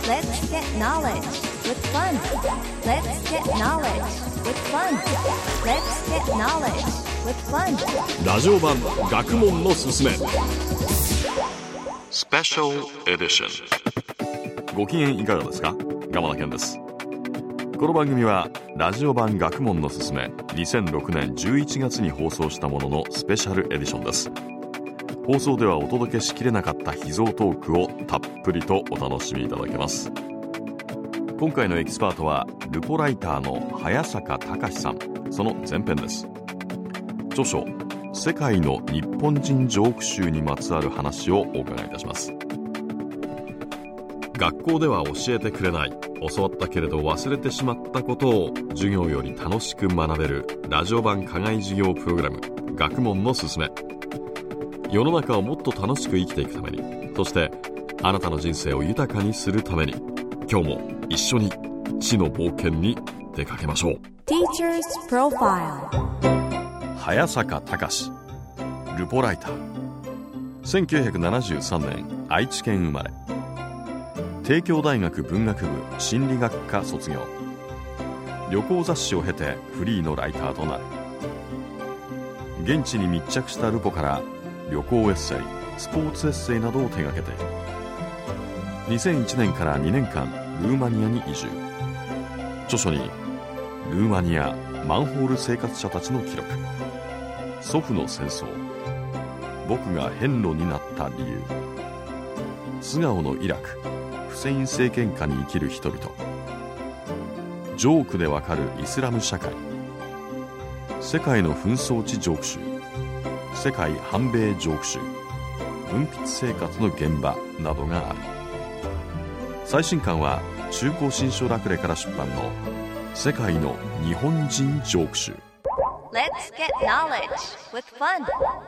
Let's get knowledge with fun. Let's get knowledge with fun. Let's get knowledge with fun. ラジオ版学問のすすめスペシャルエディション。ご機嫌いかがですか？鎌田健です。この番組はラジオ版学問のすすめ2006年11月に放送したもののスペシャルエディションです。放送ではお届けしきれなかった秘蔵トークをたっぷりとお楽しみいただけます。今回のエキスパートはルポライターの早坂隆さん。その前編です。著書世界の日本人ジョーク集にまつわる話をお伺いいたします。学校では教えてくれない、教わったけれど忘れてしまったことを授業より楽しく学べるラジオ版課外授業プログラム学問のすすめ。世の中をもっと楽しく生きていくために、そしてあなたの人生を豊かにするために、今日も一緒に知の冒険に出かけましょう。 Teacher's Profile。 早坂隆、ルポライター。1973年愛知県生まれ。帝京大学文学部心理学科卒業。旅行雑誌を経てフリーのライターとなる。現地に密着したルポから旅行エッセイ、スポーツエッセイなどを手掛けている。2001年から2年間ルーマニアに移住。著書にルーマニアマンホール生活者たちの記録、祖父の戦争、僕が変路になった理由、素顔のイラク、フセイン政権下に生きる人々、ジョークでわかるイスラム社会、世界の紛争地ジョーク集、世界反米ジョーク集、文筆生活の現場などがある。最新刊は中高新書ラクレから出版の世界の日本人ジョーク集。 Let's get knowledge with fun。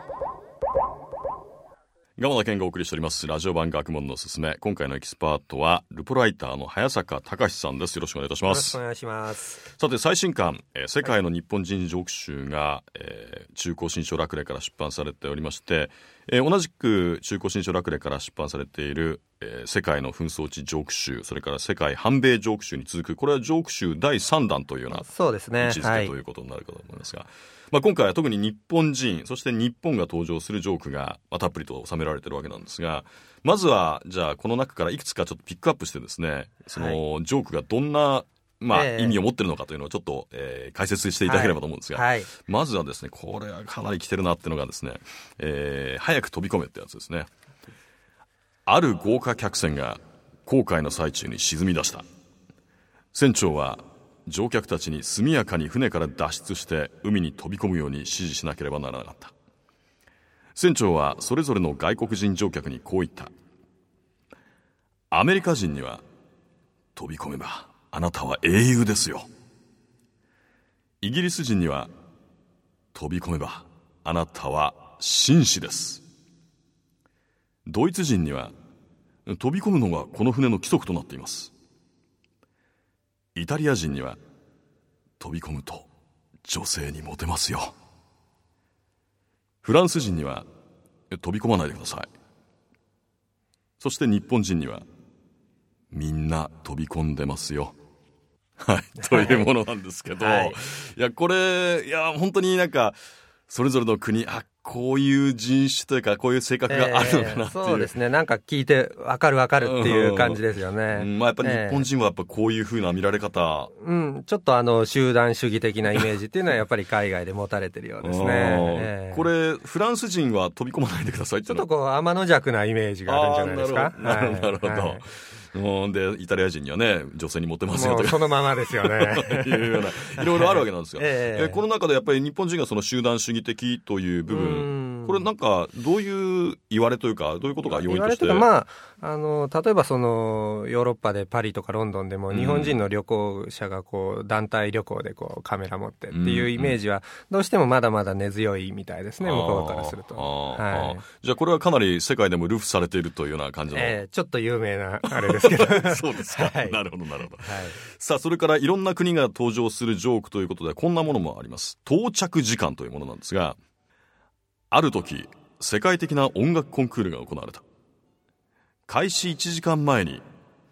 鎌田健がお送りしておりますラジオ版学問のすすめ。今回のエキスパートはルポライターの早坂隆さんです。よろしくお願いいたします。 よろしくお願いします。 さて、最新刊、世界の日本人ジョーク集が、中高新書ラクレから出版されておりまして、同じく中高新書ラクレから出版されている、世界の紛争地ジョーク集、それから世界反米ジョーク集に続く、これはジョーク集第3弾というようなそうですね、 位置づけということになるかと思いますが、今回は特に日本人、そして日本が登場するジョークが、たっぷりと収められているわけなんですが、まずはじゃあこの中からいくつかちょっとピックアップしてですね、そのジョークがどんな意味を持っているのかというのをちょっと、解説していただければと思うんですが、まずはですね、これはかなり来てるなっていうのがですね、早く飛び込めってやつですね。ある豪華客船が航海の最中に沈み出した。船長は乗客たちに速やかに船から脱出して海に飛び込むように指示しなければならなかった。船長はそれぞれの外国人乗客にこう言った。アメリカ人には飛び込めばあなたは英雄ですよ。イギリス人には飛び込めばあなたは紳士です。ドイツ人には飛び込むのがこの船の規則となっています。イタリア人には飛び込むと女性にモテますよ。フランス人には飛び込まないでください。そして日本人にはみんな飛び込んでますよ。はい、というものなんですけど、いやこれ本当になんかそれぞれの国、こういう人種というかこういう性格があるのかなっていう、 そうですね、なんか聞いて分かるっていう感じですよね。 やっぱり日本人はやっぱこういう風な見られ方、 ちょっと集団主義的なイメージっていうのはやっぱり海外で持たれてるようですね。 これフランス人は飛び込まないでくださいってちょっとこう天の弱なイメージがあるんじゃないですか。 なるほど。でイタリア人にはね、女性にモテますよとか、 そのままですよねいうようないろいろあるわけなんですが、この中でやっぱり日本人がその集団主義的という部分、これなんかどういう言われというか、どういうことが要因として、 言われというか、例えばそのヨーロッパでパリとかロンドンでも日本人の旅行者がこう団体旅行でこうカメラ持ってっていうイメージはどうしてもまだまだ根強いみたいですね、向こうからすると。 じゃあこれはかなり世界でも流布されているというような感じの、 ちょっと有名なあれですけどそうですか、なるほどなるほど、さあそれからいろんな国が登場するジョークということでこんなものもあります。到着時間というものなんですが、ある時世界的な音楽コンクールが行われた。開始1時間前に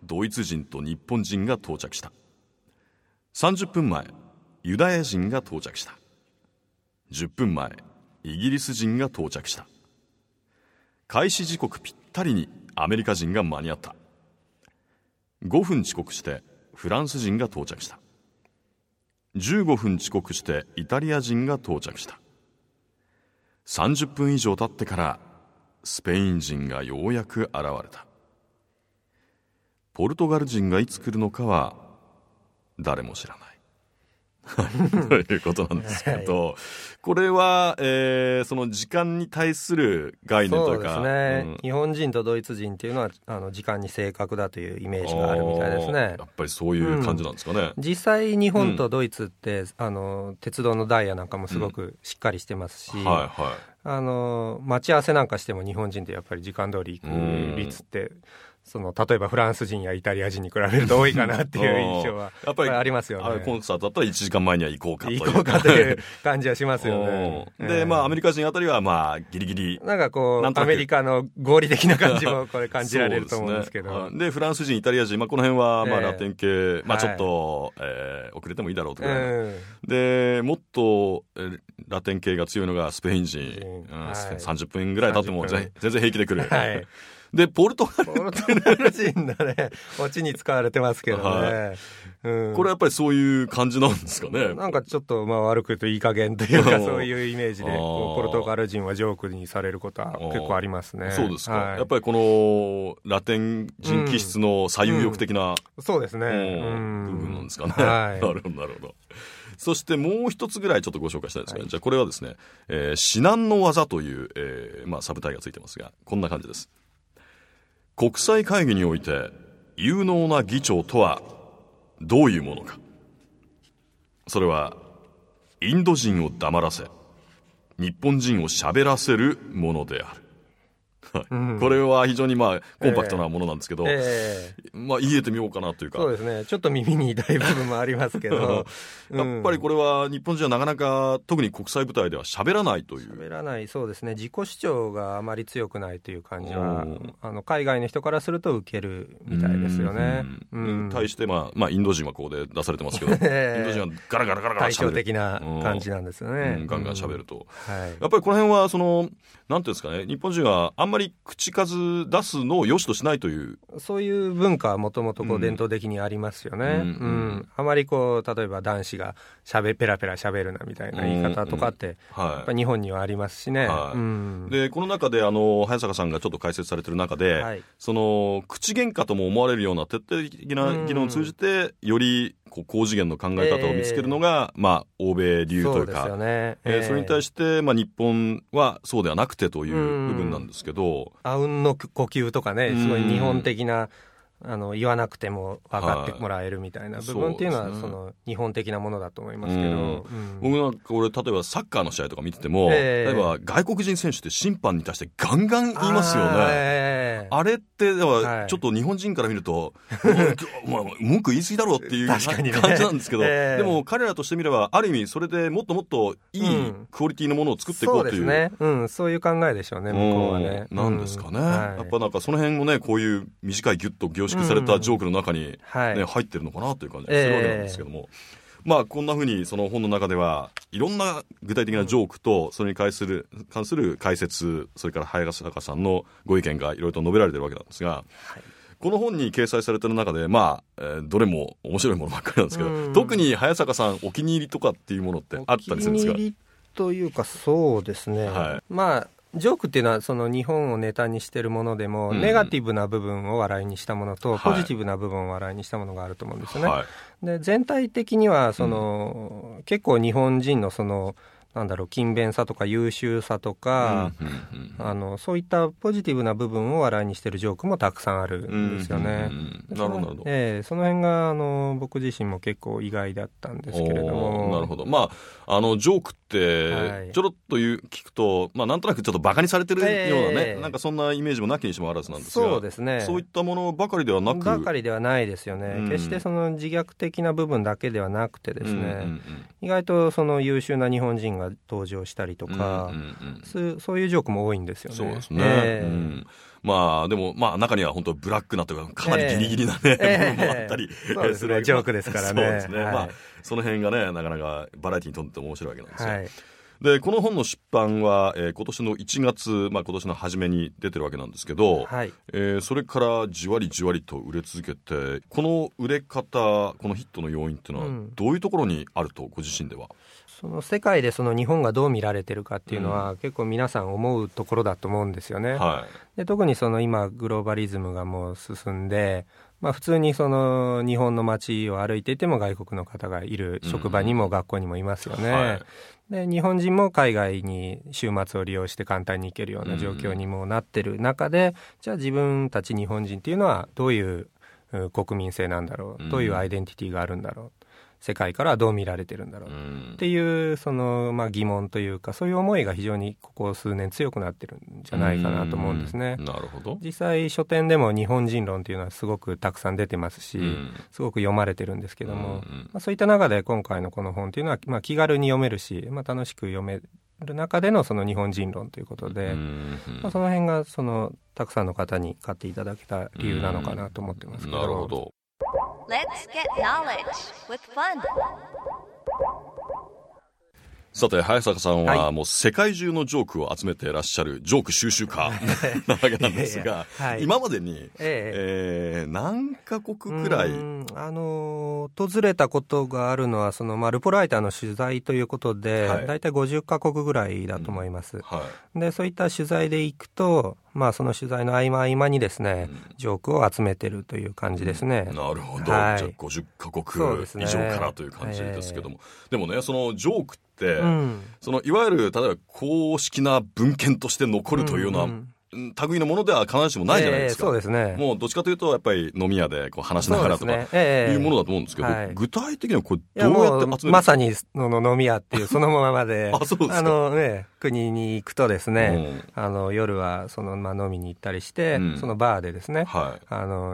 ドイツ人と日本人が到着した。30分前、ユダヤ人が到着した。10分前、イギリス人が到着した。開始時刻ぴったりにアメリカ人が間に合った。5分遅刻してフランス人が到着した。15分遅刻してイタリア人が到着した。30分以上経ってからスペイン人がようやく現れた。ポルトガル人がいつ来るのかは誰も知らないということなんですけど、はい、これは、その時間に対する概念というか、 そうですね、日本人とドイツ人っていうのは時間に正確だというイメージがあるみたいですね。 やっぱりそういう感じなんですかね。 実際日本とドイツって、鉄道のダイヤなんかもすごくしっかりしてますし、はいはい、待ち合わせなんかしても日本人ってやっぱり時間通り行く率って例えばフランス人やイタリア人に比べると多いかなっていう印象はやっぱりありますよね。 コンサートだったら1時間前には行こうかという感じはしますよね。 で、アメリカ人あたりはギリギリなんかアメリカの合理的な感じもこれ感じられると思うんですけどで、フランス人イタリア人、この辺はラテン系、ちょっと、遅れてもいいだろうとか、でもっとラテン系が強いのがスペイン人、30分ぐらい経っても全然平気で来る、はいで、ポルトガル人のね、オチに使われてますけどね。はいこれやっぱりそういう感じなんですかね。 なんかちょっと悪く言うといい加減というかそういうイメージでポルトガル人はジョークにされることは結構ありますね。 そうですか、はい、やっぱりこのラテン人気質の最有力的な、 そうですね、 部分なんですかね。 はい、 なるほどなるほど。そしてもう一つぐらいちょっとご紹介したいですね。はい、じゃあこれはですね、至難の技という、サブタイがついてますが、こんな感じです。国際会議において有能な議長とはどういうものか。それはインド人を黙らせ日本人を喋らせるものである。これは非常にコンパクトなものなんですけど、言えてみようかなというか。 そうですね、ちょっと耳に痛い部分もありますけどやっぱりこれは日本人はなかなか特に国際舞台では喋らないという。 喋らない、そうですね、自己主張があまり強くないという感じは海外の人からすると受けるみたいですよね。 対して、インド人はここで出されてますけどインド人はガラガラガラガラ対照的な感じなんですよね。 ガンガン喋ると、やっぱりこの辺はなんていうんですかね、日本人はあんまり口数出すのを良しとしないという、 そういう文化はもともと伝統的にありますよね。あまり例えば男子がペラペラ喋るなみたいな言い方とかってやっぱ日本にはありますしね。 でこの中で早坂さんがちょっと解説されている中で、口喧嘩とも思われるような徹底的な議論を通じてより高次元の考え方を見つけるのが、欧米流というか、それに対して、日本はそうではなくてという部分なんですけど、 あうんの呼吸とかね、すごい日本的な言わなくても分かってもらえるみたいな部分っていうのは日本的なものだと思いますけど、 僕なんか例えばサッカーの試合とか見てても、例えば外国人選手って審判に対してガンガン言いますよね。あれってちょっと日本人から見ると文句言い過ぎだろうっていう感じなんですけど、でも彼らとしてみればある意味それでもっともっといいクオリティのものを作っていこうという、 そうですね、そういう考えでしょうね、向こうはね。 なんですかね、やっぱなんかその辺もね、こういう短いギュッと凝縮されたジョークの中に、入ってるのかなという感じがするわけなんですけども、こんなふうにその本の中ではいろんな具体的なジョークとそれに関する解説、それから早坂さんのご意見がいろいろと述べられているわけなんですが、この本に掲載されている中でどれも面白いものばっかりなんですけど、特に早坂さんお気に入りとかっていうものってあったりするんですか？ お気に入りというか、そうですね、ジョークっていうのは日本をネタにしてるものでも、ネガティブな部分を笑いにしたものと、ポジティブな部分を笑いにしたものがあると思うんですよね。で全体的には結構日本人の勤勉さとか優秀さとか、そういったポジティブな部分を笑いにしてるジョークもたくさんあるんですよね。 なるほど。 その辺が僕自身も結構意外だったんですけれども。 なるほど。ジョークってちょろっと聞くと、なんとなくちょっとバカにされてるようなね、なんかそんなイメージもなきにしもあらずなんですが、 そうですね、 そういったものばかりではなく、 ないですよね。決して自虐的な部分だけではなくてですね、意外と優秀な日本人が登場したりとか、そういうジョークも多いんですよね。 そうですね。 まあでもまあ中には本当ブラックなというかかなりギリギリなね、部分もあったりそうですね、ジョークですからね。 そうですね、 はい、 まあその辺がねなかなかバラエティにとっても面白いわけなんですよ。 はい、 でこの本の出版は、今年の1月、まあ、今年の初めに出てるわけなんですけど、 はい、 それからじわりじわりと売れ続けて、この売れ方、このヒットの要因っていうのはどういうところにあるとご自身では、 その世界でその日本がどう見られてるかっていうのは、結構皆さん思うところだと思うんですよね。 はい、 で特にその今グローバリズムがもう進んで、まあ、普通にその日本の街を歩いていても外国の方がいる、職場にも学校にもいますよね。はい、で日本人も海外に週末を利用して簡単に行けるような状況にもなってる中で、じゃあ自分たち日本人っていうのはどういう国民性なんだろう、どういうアイデンティティがあるんだろう、世界からはどう見られてるんだろうっていうその、まあ、疑問というか、そういう思いが非常にここ数年強くなってるんじゃないかなと思うんですね。 なるほど。 実際書店でも日本人論というのはすごくたくさん出てますし、すごく読まれてるんですけども、まあ、そういった中で今回のこの本というのは、まあ、気軽に読めるし、まあ、楽しく読める中でのその日本人論ということで、まあ、その辺がそのたくさんの方に買っていただけた理由なのかなと思ってますけど。 なるほど。 Let's get knowledge with fun. さて早坂さんはもう世界中のジョークを集めていらっしゃるジョーク収集家なわけなんですが、はい、今までに、何カ国くらい訪れたことがあるのはその、まあ、ルポライターの取材ということで、はい、だいたい50カ国ぐらいだと思います、はい、でそういった取材で行くと、まあ、その取材の合間合間にですね、ジョークを集めてるという感じですね。 なるほど、はい、じゃあ50カ国以上からという感じですけども、でもねそのジョークってそのいわゆる例えば公式な文献として残るというような、類のものでは必ずしもないじゃないですか。 そうですね。 もうどっちかというとやっぱり飲み屋でこう話しながらとかいうものだと思うんですけど、具体的にはこれどうやって集めるんですか？ まさにの飲み屋っていうそのままであ、そうですか。 国に行くとですね、夜はその、まあ、飲みに行ったりして、そのバーでですね、はい、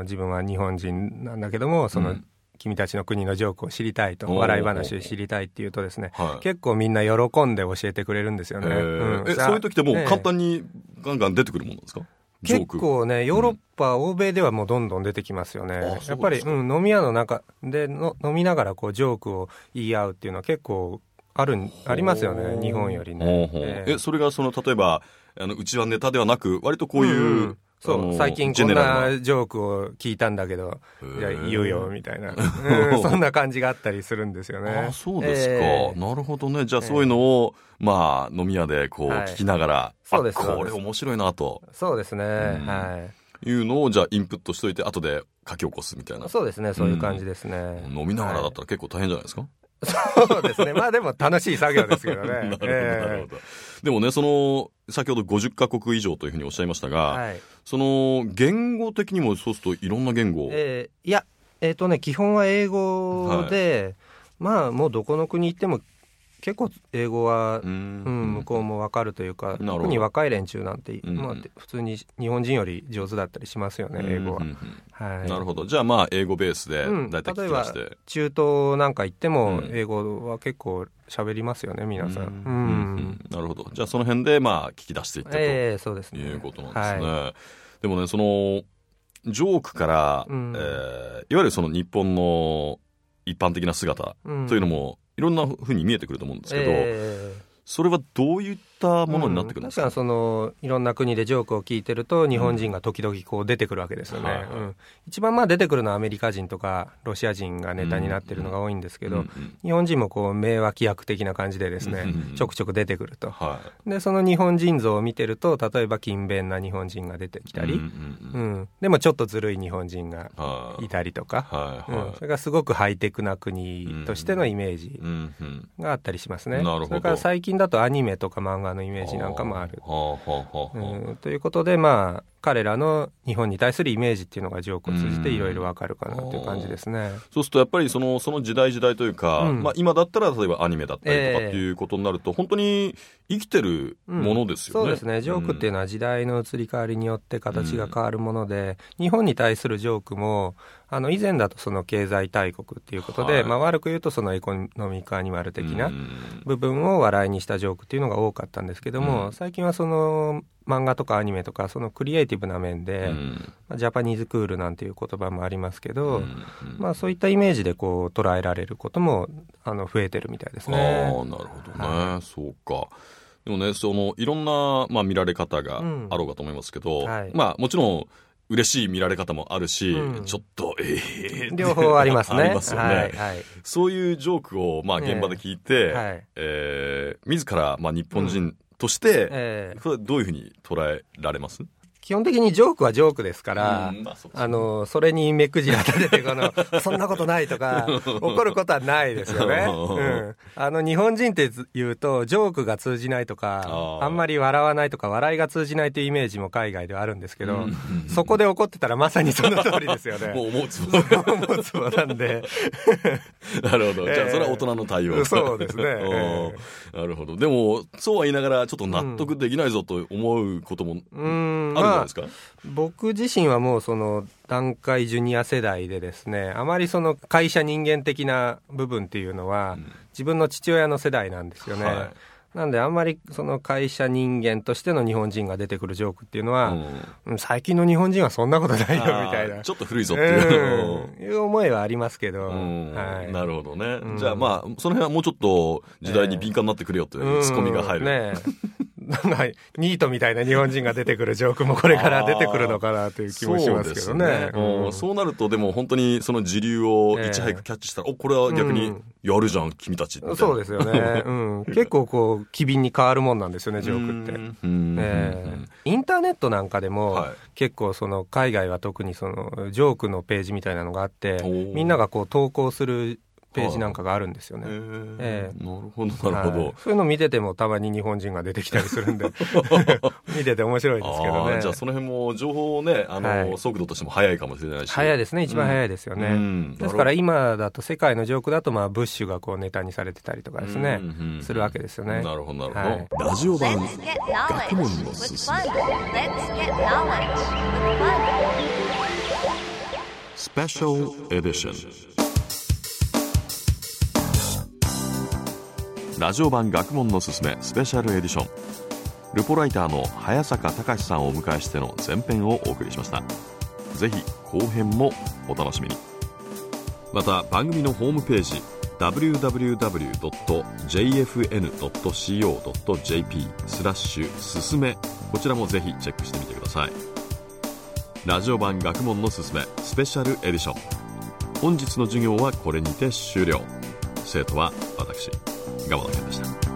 自分は日本人なんだけどもその、君たちの国のジョークを知りたいと、笑い話を知りたいっていうとですね、結構みんな喜んで教えてくれるんですよね。 そういう時ってもう簡単にガンガン出てくるものなんですか？ 結構ね、ヨーロッパ、欧米ではもうどんどん出てきますよね。やっぱり、飲み屋の中で飲みながらこうジョークを言い合うっていうのは結構ありますよね、日本よりね。 それがその例えばうちはネタではなく割とこういう、 そう最近こんなジョークを聞いたんだけどじゃあ言うよみたいな、そんな感じがあったりするんですよね。 あ、そうですか、なるほどね。じゃあそういうのを、まあ飲み屋でこう聞きながら、 そうです、 これ面白いなと、 そうですね、 いうのをじゃあインプットしといて後で書き起こすみたいな。 そうですね、そういう感じですね。 飲みながらだったら結構大変じゃないですか？ そうですね。まあでも楽しい作業ですけどね。 なるほど、なるほど。でもね、その、先ほど50カ国以上というふうにおっしゃいましたが、その、言語的にもそうするといろんな言語。 いや、基本は英語で、まあもうどこの国行っても結構英語は、向こうも分かるというか、特に若い連中なんて、まあ、普通に日本人より上手だったりしますよね、英語は。 なるほど。じゃあまあ英語ベースでだいたい聞きまして、 例えば中東なんか行っても英語は結構喋りますよね、皆さん。 なるほど。じゃあその辺でまあ聞き出していったと、 そうですね、 いうことなんですね。でもね、そのジョークから、いわゆるその日本の一般的な姿というのも、いろんな風に見えてくると思うんですけど、それはどういったものになってくるんですか？ 確かにそのいろんな国でジョークを聞いてると日本人が時々こう出てくるわけですよね。一番まあ出てくるのはアメリカ人とかロシア人がネタになってるのが多いんですけど、日本人もこう名脇役的な感じでですね、ちょくちょく出てくると。でその日本人像を見てると、例えば勤勉な日本人が出てきたり、でもちょっとずるい日本人がいたりとか、それがすごくハイテクな国としてのイメージがあったりしますね。それから最近だとアニメとか漫画のイメージなんかもある。ということで、まあ彼らの日本に対するイメージっていうのがジョークを通じていろいろわかるかなという感じですね。 そうするとやっぱりその時代というか、まあ、今だったら例えばアニメだったりとかっていうことになると、本当に生きてるものですよね。 そうですね。ジョークっていうのは時代の移り変わりによって形が変わるもので、日本に対するジョークも以前だとその経済大国っていうことで、まあ、悪く言うとそのエコノミックアニマル的な部分を笑いにしたジョークっていうのが多かったんですけども、最近はその漫画とかアニメとかそのクリエイティブな面で、ジャパニーズクールなんていう言葉もありますけど、そういったイメージでこう捉えられることも増えてるみたいですね。 なるほどね、そうか。でもね、いろんな、見られ方があろうかと思いますけど、もちろん嬉しい見られ方もあるし、ちょっと両方ありますね。 ありますよね。そういうジョークを現場で聞いて、自ら日本人として、どういうふうに捉えられます？ 基本的にジョークはジョークですから、それに目くじら立ててそんなことないとか怒ることはないですよね。日本人って言うとジョークが通じないとか、あんまり笑わないとか笑いが通じないというイメージも海外ではあるんですけど、そこで怒ってたらまさにその通りですよね。 もう思うつぼ思うつぼなんでなるほど。じゃあそれは大人の対応。 そうですね。 なるほど。でもそうは言いながらちょっと納得できないぞと思うこともあるじゃないですか。 僕自身はもうその団塊ジュニア世代でですね、あまりその会社人間的な部分っていうのは自分の父親の世代なんですよね。なんであんまりその会社人間としての日本人が出てくるジョークっていうのは、最近の日本人はそんなことないよみたいな、 ちょっと古いぞっていう思いはありますけど、 なるほどね。じゃあその辺はもうちょっと時代に敏感になってくれよというツッコミが入る。 ニートみたいな日本人が出てくるジョークもこれから出てくるのかなという気もしますけどね。 そうなるとでも本当にその時流をいち早くキャッチしたら、これは逆にやるじゃん、君たちって。 そうですよね。結構こう機敏に変わるもんなんですよね、ジョークって。インターネットなんかでも、結構その海外は特にそのジョークのページみたいなのがあって、みんながこう投稿するページなんかがあるんですよね。 なるほどなるほど。 そういうの見ててもたまに日本人が出てきたりするんで見てて面白いですけどね。 じゃあその辺も情報をね、速度としても早いかもしれないし。 早いですね、一番早いですよね。ですから今だと世界のジョークだとブッシュがこうネタにされてたりとかですね、するわけですよね。 なるほどなるほど。ラジオ版学問のすすめスペシャルエディション。ラジオ版学問のすすめスペシャルエディション。ルポライターの早坂隆さんをお迎えしての前編をお送りしました。ぜひ後編もお楽しみに。また番組のホームページ www.jfn.co.jp すすめ、こちらもぜひチェックしてみてください。ラジオ版学問のすすめスペシャルエディション。本日の授業はこれにて終了。生徒は私、蒲田健でした。